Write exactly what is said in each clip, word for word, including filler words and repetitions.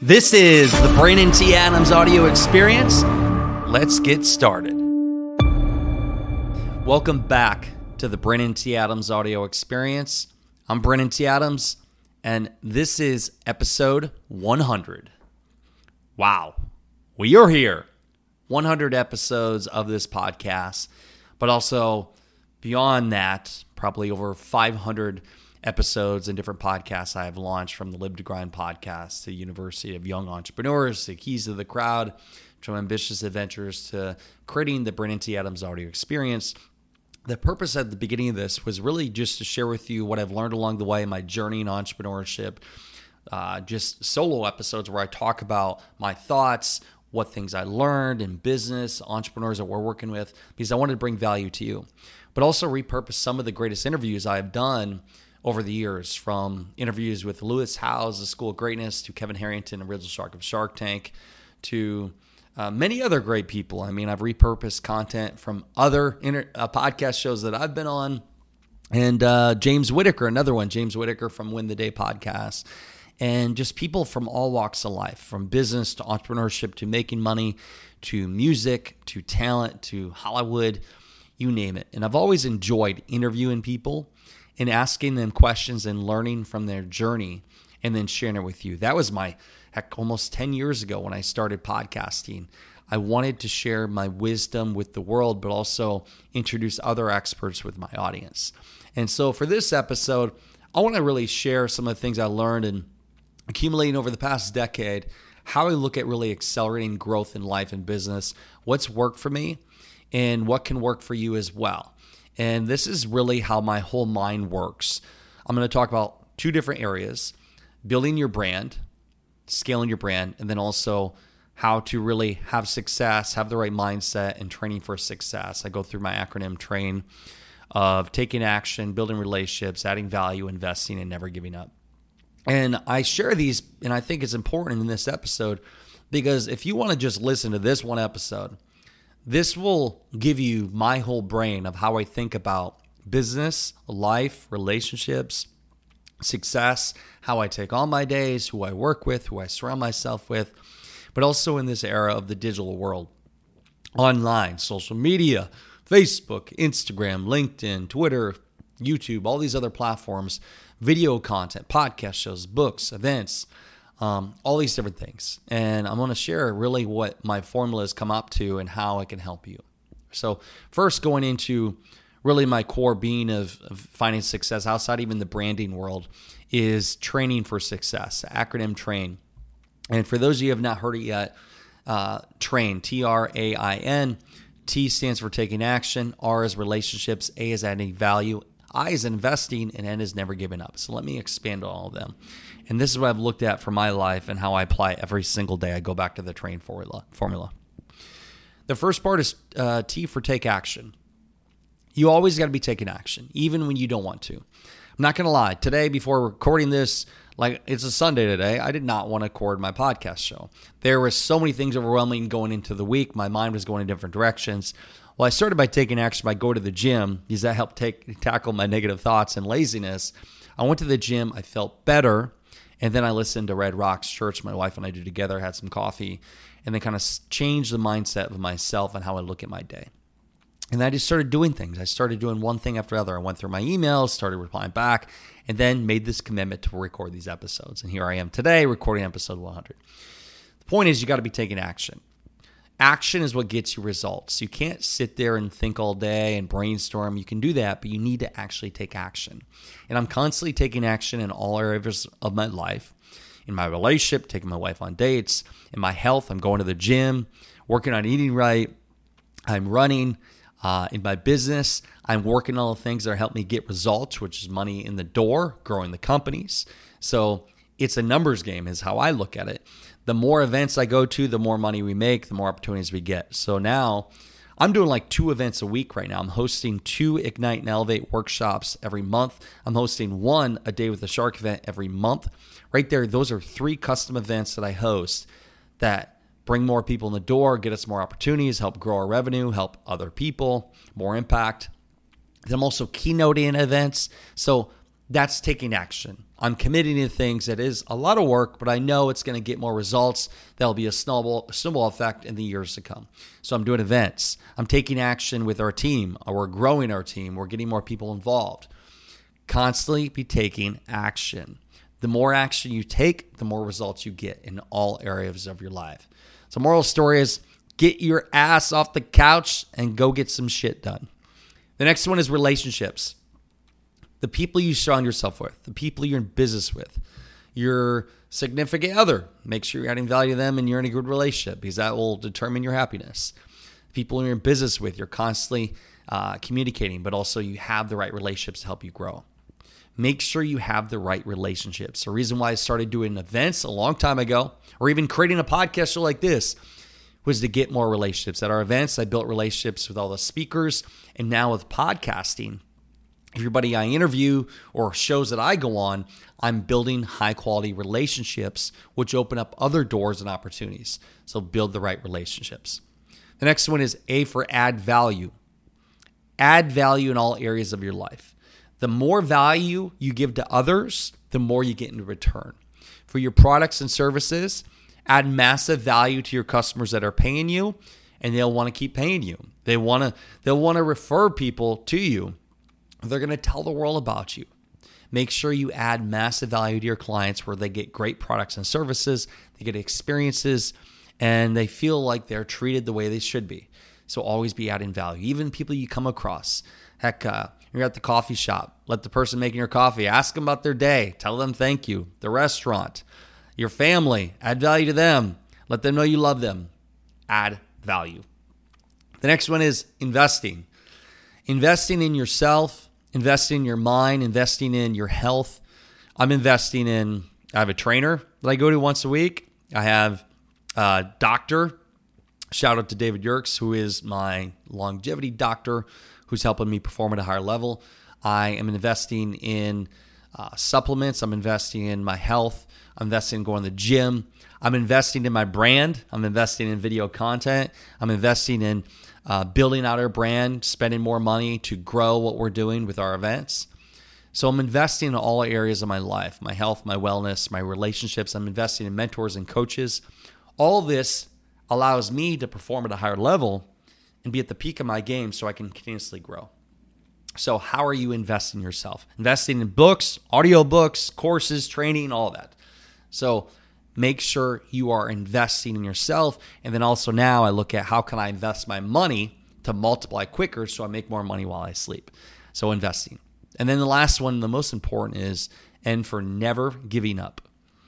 This is the Brandon T. Adams audio experience. Let's get started. Welcome back to the Brandon T. Adams audio experience. I'm Brandon T. Adams, and this is episode one hundred. Wow, we are here. one hundred episodes of this podcast, but also beyond that, probably over five hundred episodes and different podcasts I have launched, from the Live to Grind podcast to University of Young Entrepreneurs, to Keys to the Crowd, from Ambitious Adventures to creating the Brandon T. Adams audio experience. The purpose at the beginning of this was really just to share with you what I've learned along the way in my journey in entrepreneurship, uh, just solo episodes where I talk about my thoughts, what things I learned in business, entrepreneurs that we're working with, because I wanted to bring value to you, but also repurpose some of the greatest interviews I've done over the years, from interviews with Lewis Howes, the School of Greatness, to Kevin Harrington, original Shark of Shark Tank, to uh, many other great people. I mean, I've repurposed content from other inter- uh, podcast shows that I've been on, and uh, James Whitaker, another one, James Whitaker from Win the Day podcast, and just people from all walks of life, from business to entrepreneurship to making money to music to talent to Hollywood, you name it. And I've always enjoyed interviewing people and asking them questions and learning from their journey and then sharing it with you. That was my, heck, almost ten years ago when I started podcasting. I wanted to share my wisdom with the world, but also introduce other experts with my audience. And so for this episode, I want to really share some of the things I learned and accumulating over the past decade, how I look at really accelerating growth in life and business, what's worked for me, and what can work for you as well. And this is really how my whole mind works. I'm going to talk about two different areas: building your brand, scaling your brand, and then also how to really have success, have the right mindset, and training for success. I go through my acronym TRAIN of taking action, building relationships, adding value, investing, and never giving up. And I share these, and I think it's important in this episode, because if you want to just listen to this one episode, this will give you my whole brain of how I think about business, life, relationships, success, how I take on my days, who I work with, who I surround myself with, but also in this era of the digital world, online, social media, Facebook, Instagram, LinkedIn, Twitter, YouTube, all these other platforms, video content, podcast shows, books, events, Um, all these different things. And I'm going to share really what my formula has come up to and how it can help you. So first, going into really my core being of, of finding success outside even the branding world is training for success, acronym TRAIN. And for those of you who have not heard it yet, uh, TRAIN, T R A I N. T stands for taking action, R is relationships, A is adding value, I is investing, and N is never giving up. So let me expand on all of them. And this is what I've looked at for my life and how I apply it every single day. I go back to the TRAIN formula. formula. The first part is uh, T for take action. You always got to be taking action, even when you don't want to. I'm not going to lie. Today, before recording this, like it's a Sunday today, I did not want to record my podcast show. There were so many things overwhelming going into the week. My mind was going in different directions. Well, I started by taking action by going to the gym, because that helped take tackle my negative thoughts and laziness. I went to the gym. I felt better. And then I listened to Red Rocks Church, my wife and I do together, had some coffee, and then kind of changed the mindset of myself and how I look at my day. And I just started doing things. I started doing one thing after another. I went through my emails, started replying back, and then made this commitment to record these episodes. And here I am today recording episode one hundred. The point is, you got to be taking action. Action is what gets you results. You can't sit there and think all day and brainstorm. You can do that, but you need to actually take action. And I'm constantly taking action in all areas of my life. In my relationship, taking my wife on dates. In my health, I'm going to the gym, working on eating right. I'm running. Uh, in my business, I'm working on all the things that help me get results, which is money in the door, growing the companies. So it's a numbers game is how I look at it. The more events I go to, the more money we make, the more opportunities we get. So now I'm doing like two events a week right now. I'm hosting two Ignite and Elevate workshops every month. I'm hosting one A Day with the Shark event every month. Right there, those are three custom events that I host that bring more people in the door, get us more opportunities, help grow our revenue, help other people, more impact. Then I'm also keynoting events. So that's taking action. I'm committing to things that is a lot of work, but I know it's going to get more results. There'll be a snowball, snowball effect in the years to come. So I'm doing events. I'm taking action with our team. We're growing our team. We're getting more people involved. Constantly be taking action. The more action you take, the more results you get in all areas of your life. So moral story is get your ass off the couch and go get some shit done. The next one is relationships. The people you surround yourself with, the people you're in business with, your significant other. Make sure you're adding value to them and you're in a good relationship because that will determine your happiness. People you're in business with, you're constantly uh, communicating, but also you have the right relationships to help you grow. Make sure you have the right relationships. The reason why I started doing events a long time ago, or even creating a podcast show like this, was to get more relationships. At our events, I built relationships with all the speakers, and now with podcasting, everybody I interview or shows that I go on, I'm building high-quality relationships, which open up other doors and opportunities. So build the right relationships. The next one is A for add value. Add value in all areas of your life. The more value you give to others, the more you get in return. For your products and services, add massive value to your customers that are paying you, and they'll want to keep paying you. They want to, they'll want to refer people to you. They're going to tell the world about you. Make sure you add massive value to your clients where they get great products and services, they get experiences, and they feel like they're treated the way they should be. So always be adding value. Even people you come across. Heck, uh, you're at the coffee shop. Let the person making your coffee, ask them about their day. Tell them thank you. The restaurant, your family, add value to them. Let them know you love them. Add value. The next one is investing. Investing in yourself, investing in your mind, investing in your health. I'm investing in, I have a trainer that I go to once a week. I have a doctor. Shout out to David Yerkes, who is my longevity doctor, who's helping me perform at a higher level. I am investing in uh, supplements. I'm investing in my health. I'm investing in going to the gym. I'm investing in my brand. I'm investing in video content. I'm investing in uh, building out our brand, spending more money to grow what we're doing with our events. So I'm investing in all areas of my life, my health, my wellness, my relationships. I'm investing in mentors and coaches. All this allows me to perform at a higher level and be at the peak of my game so I can continuously grow. So how are you investing in yourself? Investing in books, audiobooks, courses, training, all that. So make sure you are investing in yourself. And then also now I look at how can I invest my money to multiply quicker so I make more money while I sleep. So investing. And then the last one, the most important is, and for never giving up.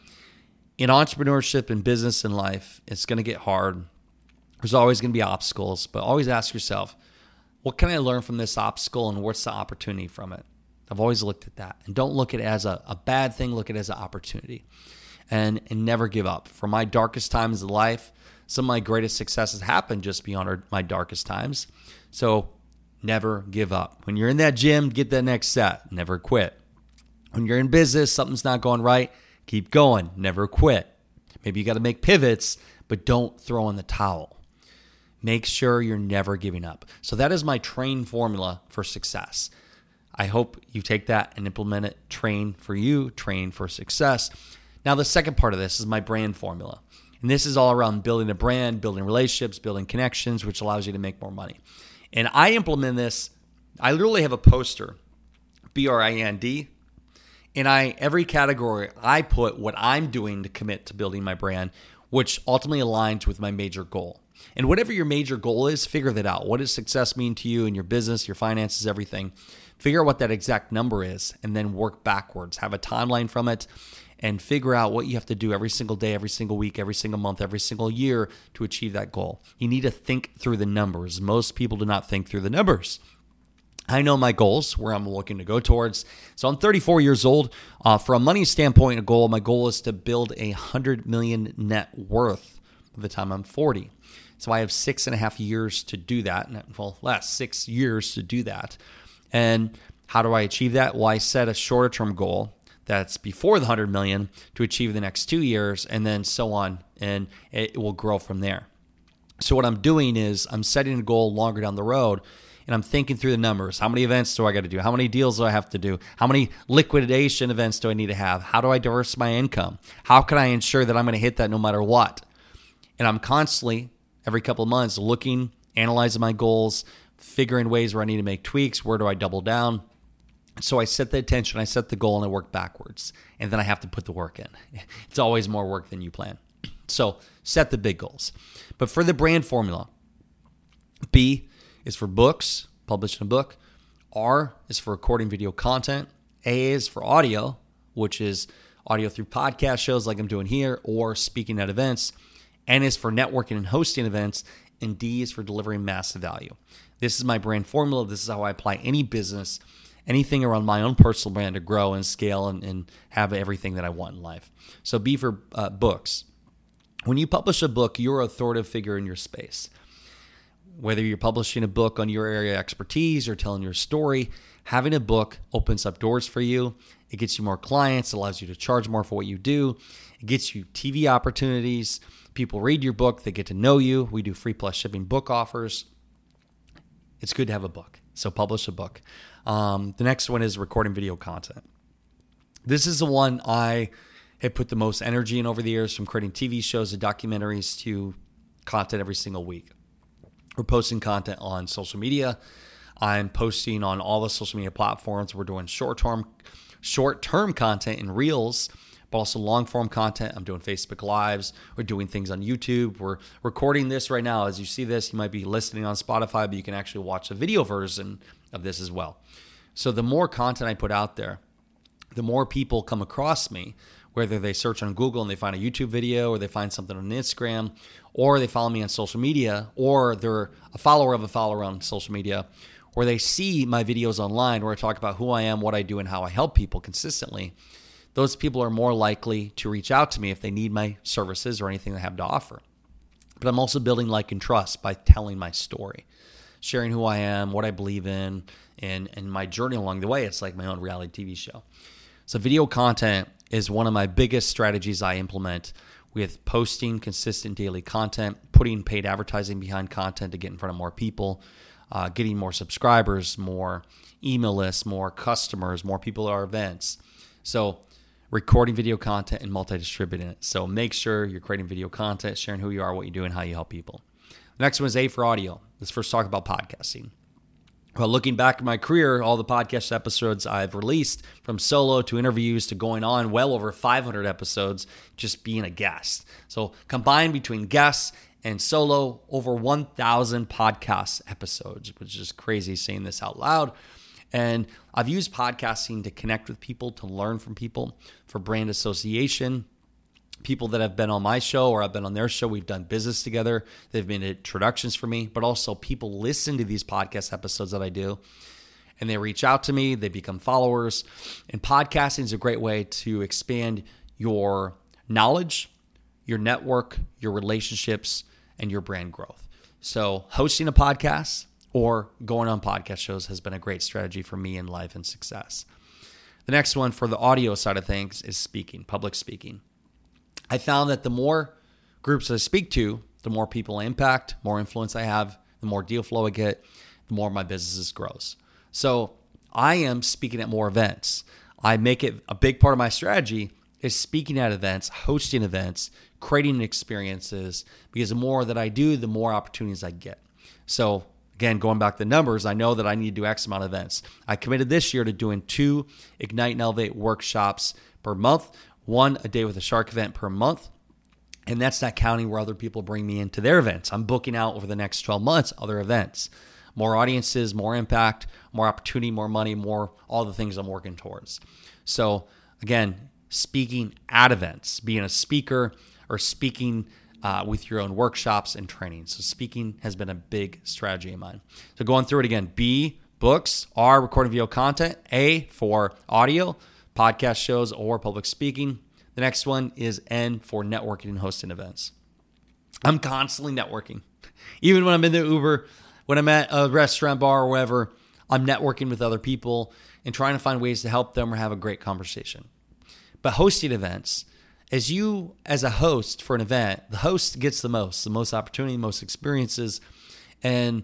In entrepreneurship and business and life, it's going to get hard. There's always going to be obstacles, but always ask yourself, what can I learn from this obstacle and what's the opportunity from it? I've always looked at that. And don't look at it as a, a bad thing, look at it as an opportunity. And, and never give up. For my darkest times of life, some of my greatest successes happened just beyond our, my darkest times. So never give up. When you're in that gym, get that next set. Never quit. When you're in business, something's not going right, keep going. Never quit. Maybe you got to make pivots, but don't throw in the towel. Make sure you're never giving up. So that is my train formula for success. I hope you take that and implement it. Train for you, train for success. Now, the second part of this is my brand formula. And this is all around building a brand, building relationships, building connections, which allows you to make more money. And I implement this. I literally have a poster, B R I N D. And I every category, I put what I'm doing to commit to building my brand, which ultimately aligns with my major goal. And whatever your major goal is, figure that out. What does success mean to you in your business, your finances, everything? Figure out what that exact number is and then work backwards. Have a timeline from it and figure out what you have to do every single day, every single week, every single month, every single year to achieve that goal. You need to think through the numbers. Most people do not think through the numbers. I know my goals, where I'm looking to go towards. So I'm thirty-four years old. Uh, from a money standpoint, a goal, my goal is to build a one hundred million net worth by the time I'm forty. So I have six and a half years to do that. Well, last six years to do that. And how do I achieve that? Well, I set a shorter term goal that's before the one hundred million to achieve the next two years and then so on. And it will grow from there. So what I'm doing is I'm setting a goal longer down the road. and I'm thinking through the numbers. How many events do I got to do? How many deals do I have to do? How many liquidation events do I need to have? How do I diversify my income? How can I ensure that I'm going to hit that no matter what? And I'm constantly, every couple of months, looking, analyzing my goals, figuring ways where I need to make tweaks. Where do I double down? So I set the intention, I set the goal, and I work backwards. And then I have to put the work in. It's always more work than you plan. So set the big goals. But for the brand formula, B is for books, publishing a book. R is for recording video content. A is for audio, which is audio through podcast shows like I'm doing here or speaking at events. N is for networking and hosting events. And D is for delivering massive value. This is my brand formula. This is how I apply any business, anything around my own personal brand to grow and scale and, and have everything that I want in life. So B for uh, books. When you publish a book, you're an authoritative figure in your space. Whether you're publishing a book on your area of expertise or telling your story, having a book opens up doors for you. It gets you more clients, allows you to charge more for what you do. It gets you T V opportunities. People read your book, they get to know you. We do free plus shipping book offers. It's good to have a book, so publish a book. Um, the next one is recording video content. This is the one I have put the most energy in over the years, from creating T V shows to documentaries to content every single week. We're posting content on social media. I'm posting on all the social media platforms. We're doing short-term, short-term content in Reels, but also long-form content. I'm doing Facebook Lives. We're doing things on YouTube. We're recording this right now. As you see this, you might be listening on Spotify, but you can actually watch the video version of this as well. So the more content I put out there, the more people come across me, whether they search on Google and they find a YouTube video, or they find something on Instagram, or they follow me on social media, or they're a follower of a follower on social media, or they see my videos online where I talk about who I am, what I do, and how I help people consistently. Those people are more likely to reach out to me if they need my services or anything I have to offer. But I'm also building like and trust by telling my story, sharing who I am, what I believe in, and, and my journey along the way. It's like my own reality T V show. So video content is one of my biggest strategies I implement, with posting consistent daily content, putting paid advertising behind content to get in front of more people, uh, getting more subscribers, more email lists, more customers, more people at our events. So recording video content and multi-distributing it. So make sure you're creating video content, sharing who you are, what you do, and how you help people. The next one is A for audio. Let's first talk about podcasting. Well, looking back at my career, all the podcast episodes I've released, from solo to interviews to going on well over five hundred episodes, just being a guest. So combined between guests and solo, over one thousand podcast episodes, which is crazy saying this out loud. And I've used podcasting to connect with people, to learn from people, for brand association. People that have been on my show or I've been on their show, we've done business together. They've been introductions for me, but also people listen to these podcast episodes that I do, and they reach out to me, they become followers. And podcasting is a great way to expand your knowledge, your network, your relationships, and your brand growth. So hosting a podcast or going on podcast shows has been a great strategy for me in life and success. The next one for the audio side of things is speaking, public speaking. I found that the more groups I speak to, the more people I impact, more influence I have, the more deal flow I get, the more my business grows. So I am speaking at more events. I make it a big part of my strategy is speaking at events, hosting events, creating experiences, because the more that I do, the more opportunities I get. So again, going back to the numbers, I know that I need to do X amount of events. I committed this year to doing two Ignite and Elevate workshops per month, one a day with a shark event per month. And that's not counting where other people bring me into their events. I'm booking out over the next twelve months, other events, more audiences, more impact, more opportunity, more money, more all the things I'm working towards. So again, speaking at events, being a speaker or speaking uh, with your own workshops and trainings. So speaking has been a big strategy of mine. So going through it again, B, books, R, recording video content, A for audio, podcast shows, or public speaking. The next one is N for networking and hosting events. I'm constantly networking. Even when I'm in the Uber, when I'm at a restaurant, bar, or wherever, I'm networking with other people and trying to find ways to help them or have a great conversation. But hosting events, as you, as a host for an event, the host gets the most, the most opportunity, most experiences. And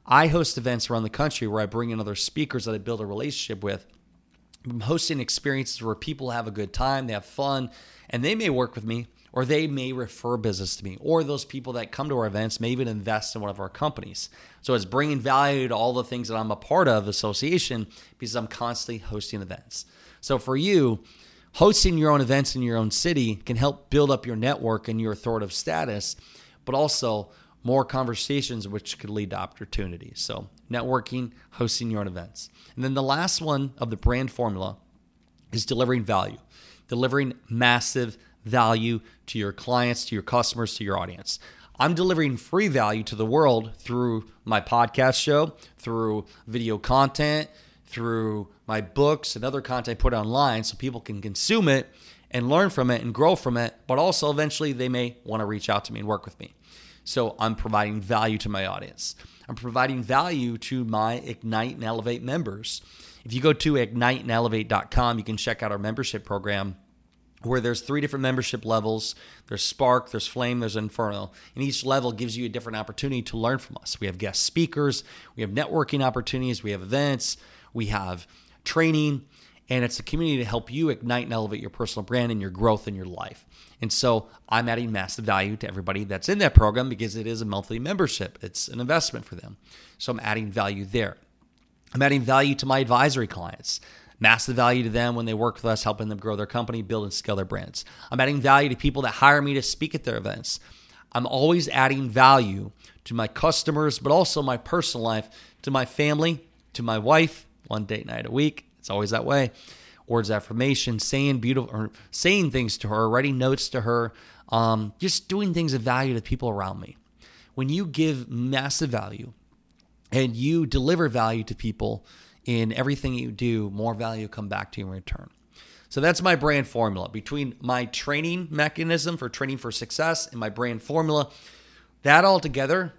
I host events around the country where I bring in other speakers that I build a relationship with. I'm hosting experiences where people have a good time, they have fun, and they may work with me, or they may refer business to me, or those people that come to our events may even invest in one of our companies. So it's bringing value to all the things that I'm a part of, the association, because I'm constantly hosting events. So for you, hosting your own events in your own city can help build up your network and your authoritative status, but also more conversations, which could lead to opportunities. So networking, hosting your own events. And then the last one of the brand formula is delivering value, delivering massive value to your clients, to your customers, to your audience. I'm delivering free value to the world through my podcast show, through video content, through my books and other content I put online so people can consume it and learn from it and grow from it, but also eventually they may want to reach out to me and work with me. So I'm providing value to my audience. I'm providing value to my Ignite and Elevate members. If you go to ignite and elevate dot com, you can check out our membership program where there's three different membership levels. There's Spark, there's Flame, there's Inferno. And each level gives you a different opportunity to learn from us. We have guest speakers, we have networking opportunities, we have events, we have training, and it's a community to help you ignite and elevate your personal brand and your growth in your life. And so I'm adding massive value to everybody that's in that program because it is a monthly membership. It's an investment for them. So I'm adding value there. I'm adding value to my advisory clients. Massive value to them when they work with us, helping them grow their company, build and scale their brands. I'm adding value to people that hire me to speak at their events. I'm always adding value to my customers, but also my personal life, to my family, to my wife, one date night a week. It's always that way. Words of affirmation, saying beautiful, or saying things to her, writing notes to her, um, just doing things of value to people around me. When you give massive value and you deliver value to people in everything you do, more value come back to you in return. So that's my brand formula. Between my training mechanism for training for success and my brand formula, that all together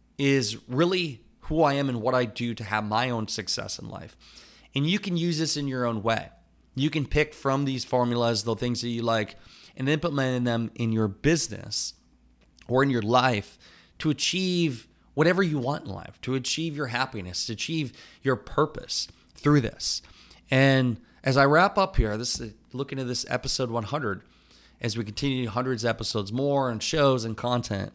is really who I am and what I do to have my own success in life. And you can use this in your own way. You can pick from these formulas the things that you like and implement them in your business or in your life to achieve whatever you want in life, to achieve your happiness, to achieve your purpose through this. And as I wrap up here, this is looking at this episode one hundred, as we continue hundreds of episodes more and shows and content,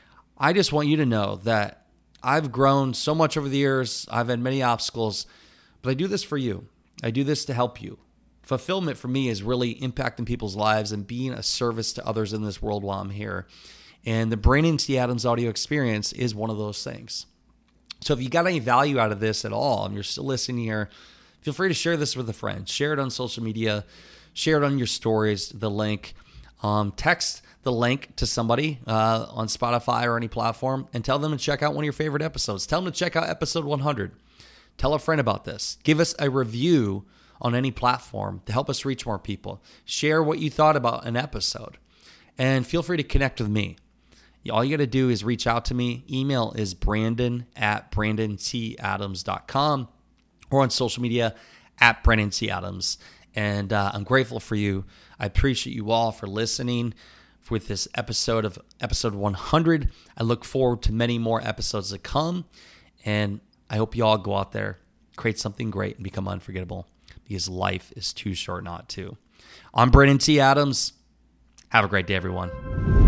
I just want you to know that I've grown so much over the years. I've had many obstacles, but I do this for you. I do this to help you. Fulfillment for me is really impacting people's lives and being a service to others in this world while I'm here. And the Brandon T. Adams audio experience is one of those things. So if you got any value out of this at all and you're still listening here, feel free to share this with a friend. Share it on social media. Share it on your stories, the link. Um, text the link to somebody uh, on Spotify or any platform and tell them to check out one of your favorite episodes. Tell them to check out episode one hundred. Tell a friend about this. Give us a review on any platform to help us reach more people. Share what you thought about an episode. And feel free to connect with me. All you got to do is reach out to me. Email is brandon at brandon t adams dot com or on social media at Brandon T. Adams. And uh, I'm grateful for you. I appreciate you all for listening with this episode of episode one hundred. I look forward to many more episodes to come. And I hope you all go out there, create something great, and become unforgettable, because life is too short not to. I'm Brandon T. Adams. Have a great day, everyone.